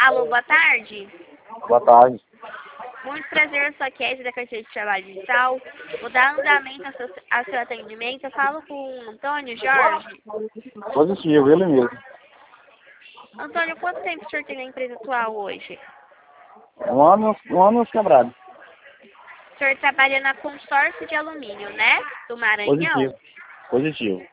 Alô, boa tarde. Boa tarde. Muito prazer, eu sou a Kézia da Carteira de Trabalho Digital. Vou dar andamento ao seu atendimento. Eu falo com o Antônio Jorge. Positivo, ele mesmo. Antônio, quanto tempo o senhor tem na empresa atual hoje? Um ano quebrado. O senhor trabalha na Consórcio de Alumínio, né? Do Maranhão. Positivo.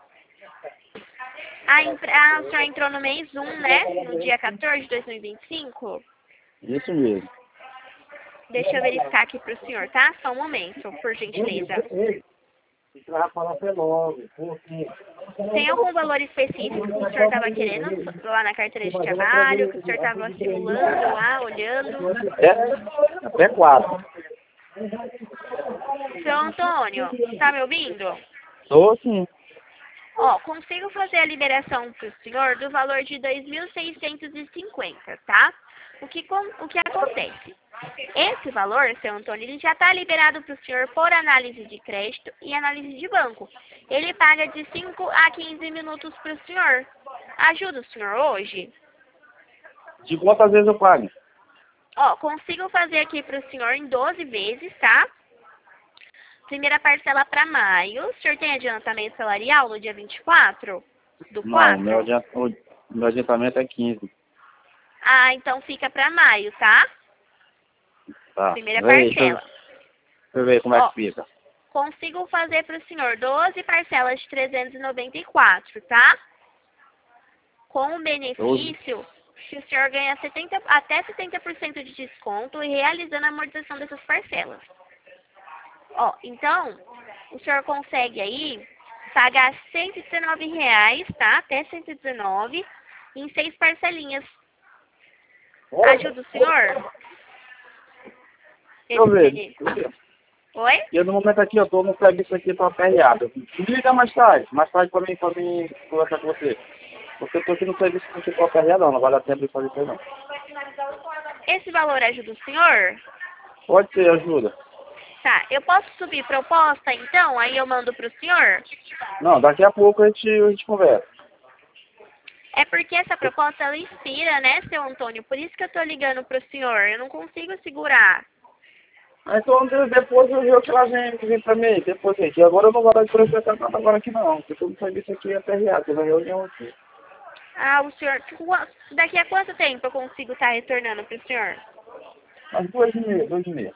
O senhor entrou no mês 1, né? No dia 14 de 2025. Isso mesmo. Deixa eu verificar aqui para o senhor, tá? Só um momento, por gentileza. Tem algum valor específico que o senhor estava querendo lá na carteira de trabalho, que o senhor estava simulando lá, olhando? Até 4. Seu Antônio, está me ouvindo? Tô sim. Ó, consigo fazer a liberação para o senhor do valor de 2.650, tá? O que acontece? Esse valor, seu Antônio, ele já está liberado para o senhor por análise de crédito e análise de banco. Ele paga de 5 a 15 minutos para o senhor. Ajuda o senhor hoje? De quantas vezes eu pago? Ó, consigo fazer aqui para o senhor em 12 vezes, tá? Primeira parcela para maio. O senhor tem adiantamento salarial no dia 24 do 4? Não, meu adiantamento é 15. Ah, então fica para maio, tá? Tá. Primeira parcela. Deixa eu ver como é que fica. Consigo fazer para o senhor 12 parcelas de 394, tá? Com o benefício que o senhor ganha até 70% de desconto e realizando a amortização dessas parcelas. Ó, então, o senhor consegue aí pagar R$ 119, tá? Até 119 em 6 parcelinhas. Ajuda o senhor? Deixa eu ver. Oi? E no momento aqui eu tô no serviço aqui pra aperreado. Me liga mais tarde pra mim conversar com você. Porque eu tô aqui no serviço aqui pra aperreado, não vale a pena fazer isso aí não. Esse valor ajuda o senhor? Pode ser, ajuda. Tá, eu posso subir proposta então? Aí eu mando pro senhor? Não, daqui a pouco a gente conversa. É porque essa proposta ela expira, né, seu Antônio? Por isso que eu tô ligando pro senhor. Eu não consigo segurar. Então depois eu vejo que ela vem pra mim. Depois, gente, agora eu não vou dar de processar nada agora aqui não. Porque todo serviço aqui é aperreado, tem uma reunião aqui. Ah, o senhor... Daqui a quanto tempo eu consigo estar retornando pro senhor? Mas 2 e meia.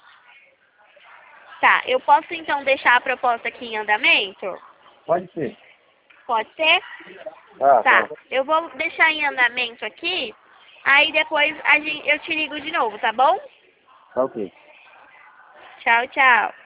Tá, eu posso então deixar a proposta aqui em andamento? Pode ser. Pode ser? Tá, eu vou deixar em andamento aqui, aí depois eu te ligo de novo, tá bom? Tá ok. Tchau, tchau.